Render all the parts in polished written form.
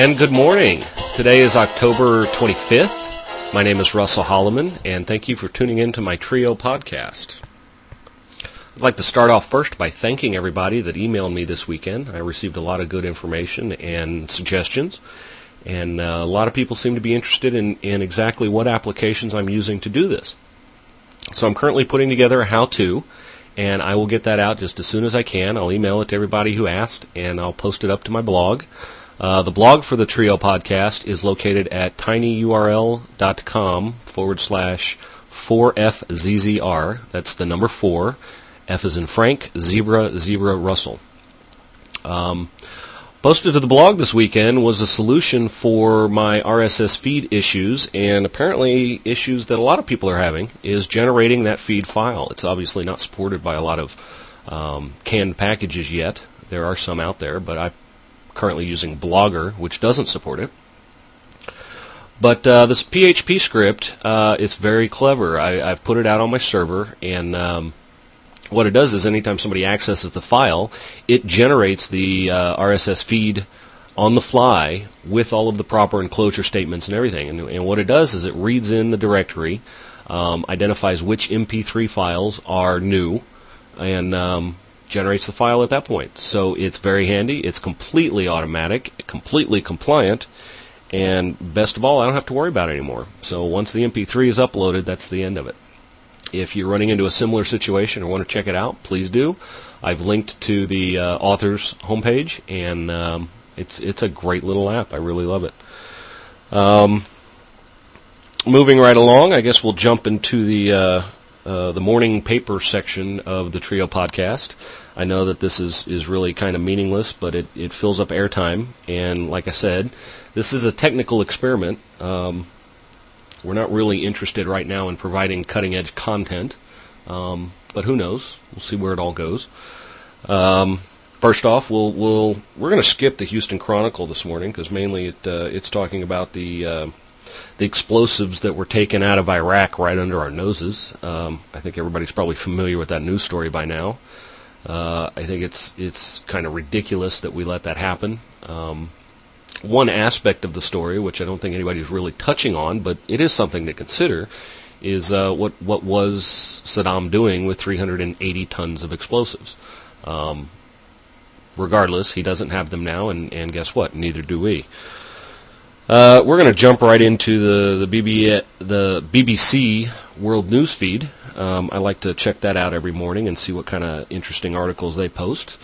And good morning. Today is October 25th. My name is Russell Holloman, and thank you for tuning in to my Trio podcast. I'd like to start off first by thanking everybody that emailed me this weekend. I received a lot of good information and suggestions, and a lot of people seem to be interested in exactly what applications I'm using to do this. So I'm currently putting together a how-to, and I will get that out just as soon as I can. I'll email it to everybody who asked, and I'll post it up to my blog. The blog for the Trio podcast is located at tinyurl.com/4FZZR. That's the number 4. F is in Frank, Zebra, Russell. Posted to the blog this weekend was a solution for my RSS feed issues, and apparently issues that a lot of people are having is generating that feed file. It's obviously not supported by a lot of canned packages yet. There are some out there, but I'm currently using Blogger, which doesn't support it. But this PHP script, it's very clever. I've put it out on my server, and what it does is anytime somebody accesses the file, it generates the RSS feed on the fly with all of the proper enclosure statements and everything. And what it does is it reads in the directory, identifies which MP3 files are new, and generates the file at that point. So it's very handy. It's completely automatic, completely compliant, and best of all, I don't have to worry about it anymore. So once the MP3 is uploaded, that's the end of it. If you're running into a similar situation or want to check it out, please do. I've linked to the author's homepage, and it's a great little app. I really love it. Moving right along, I guess we'll jump into the morning paper section of the Trio podcast. I know that this is really kind of meaningless, but it fills up airtime. And like I said, this is a technical experiment. We're not really interested right now in providing cutting-edge content, but who knows? We'll see where it all goes. First off, we're going to skip the Houston Chronicle this morning because mainly it's talking about the explosives that were taken out of Iraq right under our noses. I think everybody's probably familiar with that news story by now. I think it's kind of ridiculous that we let that happen. One aspect of the story, which I don't think anybody's really touching on, but it is something to consider, is what was Saddam doing with 380 tons of explosives. Regardless, he doesn't have them now, and guess what? Neither do we. We're going to jump right into the BBC World News feed. I like to check that out every morning and see what kind of interesting articles they post.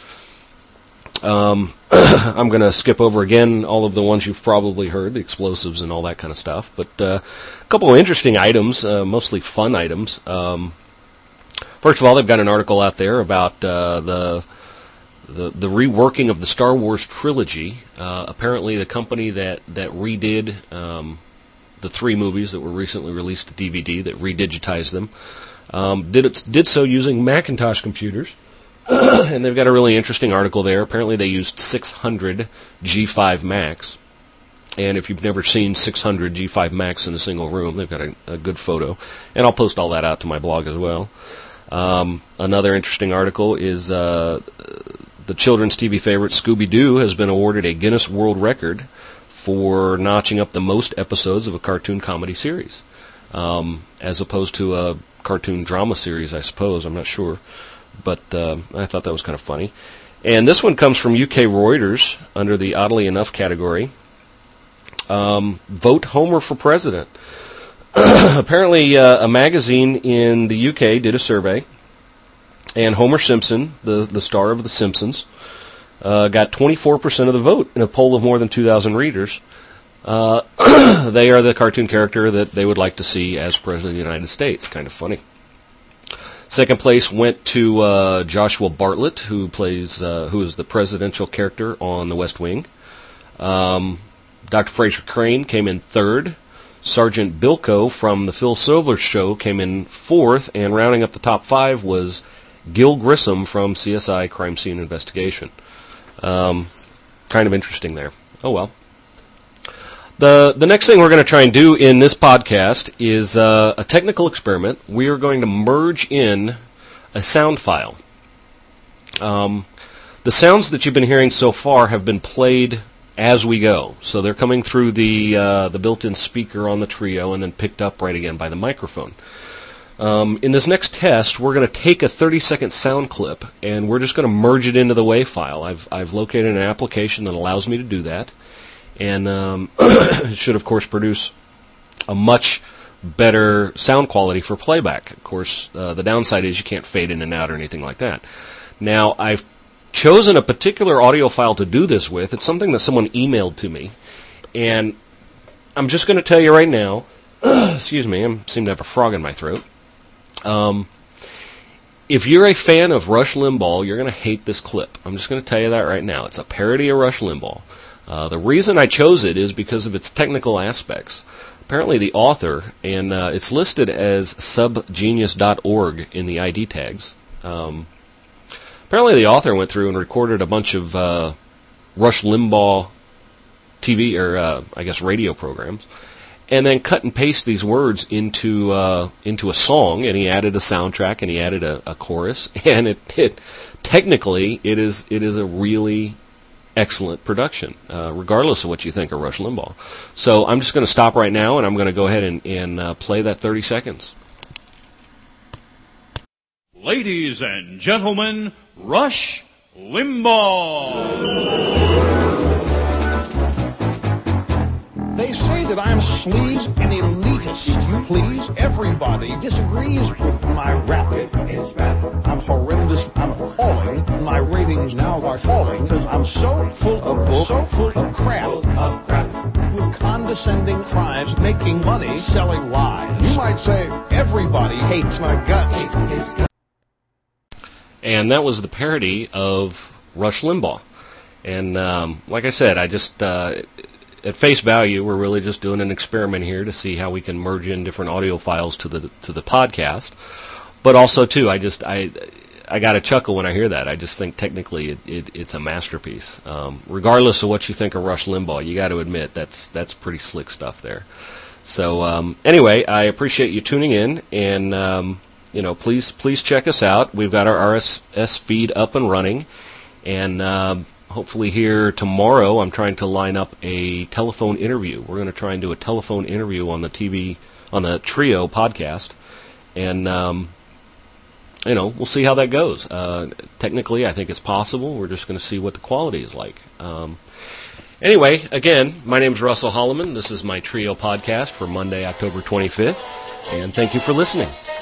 I'm going to skip over again all of the ones you've probably heard, the explosives and all that kind of stuff. But a couple of interesting items, mostly fun items. First of all, they've got an article out there about the reworking of the Star Wars trilogy. Apparently, the company that redid the 3 movies that were recently released to DVD, that redigitized them, did so using Macintosh computers. And they've got a really interesting article there. Apparently they used 600 G5 Macs. And if you've never seen 600 G5 Macs in a single room, they've got a good photo. And I'll post all that out to my blog as well. Another interesting article is the children's TV favorite Scooby-Doo has been awarded a Guinness World Record for notching up the most episodes of a cartoon comedy series. As opposed to a cartoon drama series, I suppose. I'm not sure. But I thought that was kind of funny. And this one comes from UK Reuters under the oddly enough category. Vote Homer for president. Apparently a magazine in the UK did a survey, and Homer Simpson, the star of The Simpsons, got 24% of the vote in a poll of more than 2,000 readers. They are the cartoon character that they would like to see as president of the United States. Kind of funny. Second place went to Joshua Bartlett, who is the presidential character on The West Wing. Dr. Fraser Crane came in third. Sergeant Bilko from The Phil Silvers Show came in fourth, and rounding up the top 5 was Gil Grissom from CSI Crime Scene Investigation. Kind of interesting there. Oh well. The next thing we're going to try and do in this podcast is a technical experiment. We are going to merge in a sound file. The sounds that you've been hearing so far have been played as we go. So they're coming through the built-in speaker on the Trio and then picked up right again by the microphone. In this next test, we're going to take a 30-second sound clip, and we're just going to merge it into the WAV file. I've located an application that allows me to do that, and it should, of course, produce a much better sound quality for playback. Of course, the downside is you can't fade in and out or anything like that. Now, I've chosen a particular audio file to do this with. It's something that someone emailed to me, and I'm just going to tell you right now, excuse me, I seem to have a frog in my throat. If you're a fan of Rush Limbaugh, you're going to hate this clip. I'm just going to tell you that right now. It's a parody of Rush Limbaugh. The reason I chose it is because of its technical aspects. Apparently the author, and it's listed as subgenius.org in the ID tags. Apparently the author went through and recorded a bunch of Rush Limbaugh TV, or I guess radio programs, and then cut and paste these words into a song, and he added a soundtrack, and he added a chorus, and it technically it is a really excellent production, regardless of what you think of Rush Limbaugh. So I'm just going to stop right now, and I'm going to go ahead and play that 30 seconds. Ladies and gentlemen, Rush Limbaugh. They say that I'm sleaze and elitist. You please, everybody disagrees with my rap. I'm horrendous, I'm appalling. My ratings now are falling because I'm so full of bull, so full of crap. With condescending tribes making money selling lies. You might say everybody hates my guts. And that was the parody of Rush Limbaugh. And like I said, I just at face value, we're really just doing an experiment here to see how we can merge in different audio files to the podcast. But also too, I got a chuckle when I hear that. I just think technically it's a masterpiece. Regardless of what you think of Rush Limbaugh, you got to admit that's pretty slick stuff there. So anyway, I appreciate you tuning in, and please check us out. We've got our RSS feed up and running, and hopefully here tomorrow I'm trying to line up a telephone interview. We're going to try and do a telephone interview on the Trio podcast, and we'll see how that goes. Technically, I think it's possible. We're just going to see what the quality is like. Anyway, again, my name is Russell Holloman. This is my Trio podcast for Monday, October 25th, and thank you for listening.